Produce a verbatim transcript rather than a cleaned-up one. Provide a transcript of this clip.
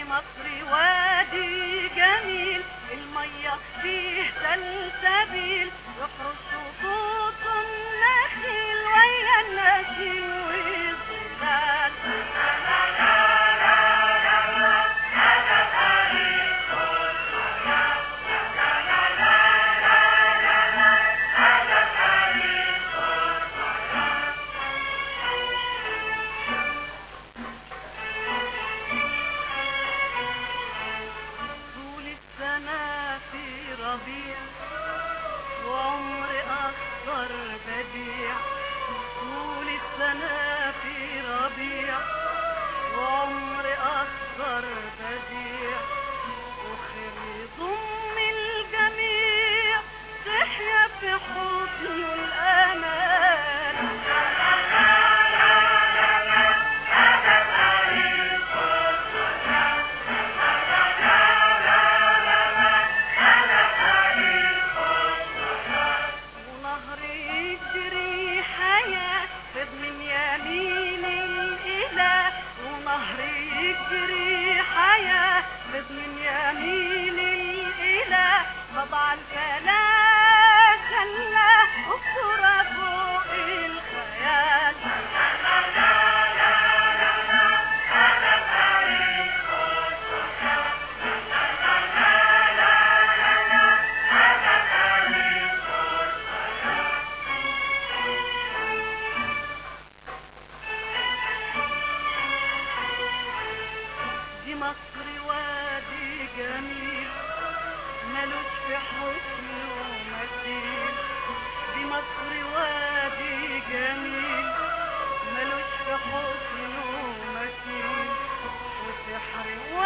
مصر وادي جميل، المية فيه سلسبيل، يحرس صوت النخيل ويا النسيم والظلال. طول السنة في ربيع وعمر أخضر بديع، طول السنة في ربيع وعمر أخضر بديع، وخير يضم الجميع تحيا في حسن الأمان. ونهر يجري حياة فض من يمين الإله، ونهر يجري حياة فض من يمين الإله، طبع الفلاح خلاه أسطورة فوق الخيال. دي مصر وادي جميل ملوش في حسنه مثيل، دي مصر وادي جميل ملوش في حسنه مثيل، وسحر